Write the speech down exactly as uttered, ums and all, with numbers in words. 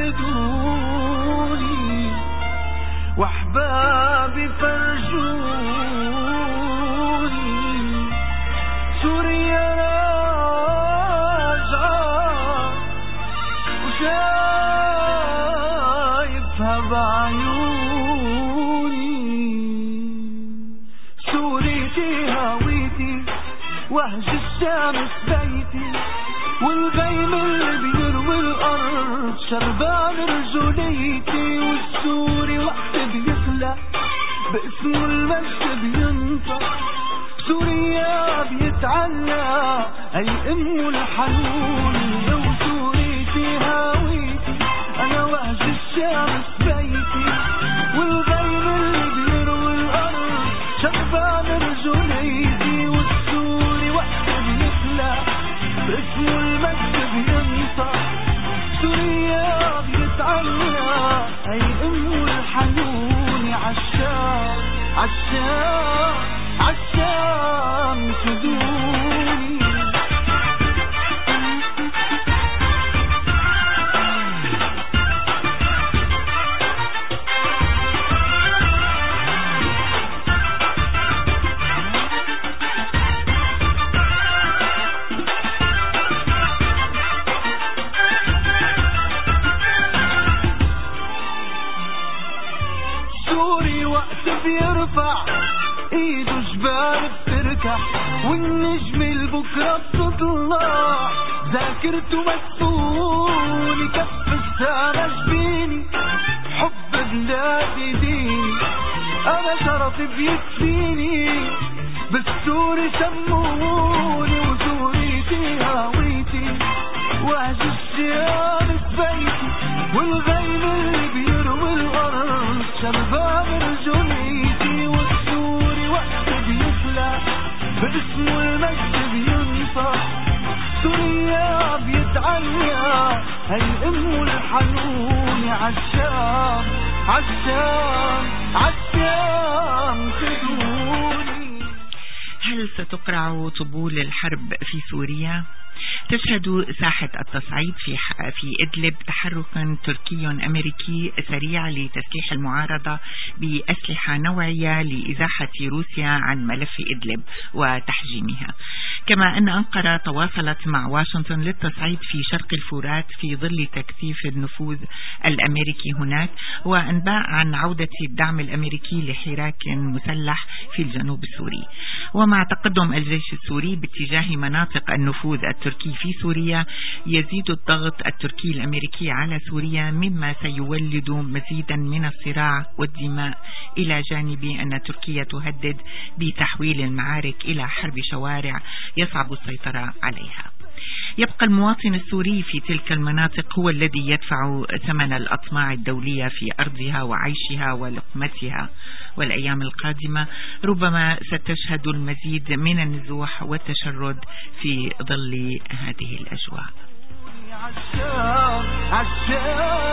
خدوني واحبابي فرجوني سوريا راجعة وشايفها بعيوني سوريتي هويتي وهج الشمس بيتي والغيم اللي بيروي الأرض شربان رجوليتي والسوري وقت بيخلق باسمه المجد بينطق سوريا بيتعلق أي أمه الحنون لو سوريتي هاويتي أنا وهج الشمس بيتي والغيم اللي بيروي الأرض شربان رجوليتي والسوري وقت بيخلق باسمه المجد بينطق سوريا بيتعلق أي أمه الحنون عالشام عالشام عالشام خدوني بيرفع ايده جبال بتركح والنجم البكرة بتطلع ذاكرته مسؤولي كف السما جبيني حب بلادي ديني انا شرفي بيكفيني بالسوري سموني وسوريتي هاويتي وهج الشام بيتي والغيم اللي بيروي الارض شربان رجوليتي والسوري وقت بيخلق باسمه المجد بينطق سوريا بيتعلق هي امه الحنون عالشام عالشام عالشام خدوني. هل ستقرع طبول الحرب في سوريا؟ تشهد ساحة التصعيد في في إدلب تحركا تركي أمريكي سريع لتسليح المعارضة بأسلحة نوعية لإزاحة روسيا عن ملف إدلب وتحجيمها، كما أن أنقرة تواصلت مع واشنطن للتصعيد في شرق الفرات في ظل تكثيف النفوذ الأمريكي هناك، وأنباء عن عودة الدعم الأمريكي لحراك مسلح في الجنوب السوري. ومع تقدم الجيش السوري باتجاه مناطق النفوذ التركي في سوريا يزيد الضغط التركي الأمريكي على سوريا، مما سيولد مزيدا من الصراع والدماء، إلى جانب أن تركيا تهدد بتحويل المعارك إلى حرب شوارع يصعب السيطرة عليها. يبقى المواطن السوري في تلك المناطق هو الذي يدفع ثمن الأطماع الدولية في أرضها وعيشها ولقمتها، والأيام القادمة ربما ستشهد المزيد من النزوح والتشرد في ظل هذه الأجواء.